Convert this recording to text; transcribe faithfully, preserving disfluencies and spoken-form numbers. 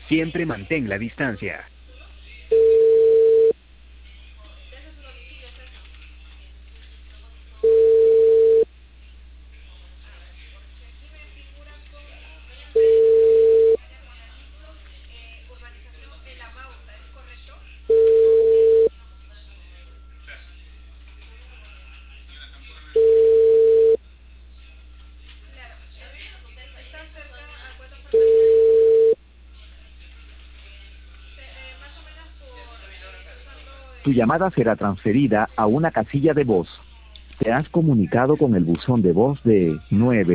Siempre mantén la distancia. Tu llamada será transferida a una casilla de voz. Te has comunicado con el buzón de voz de nueve.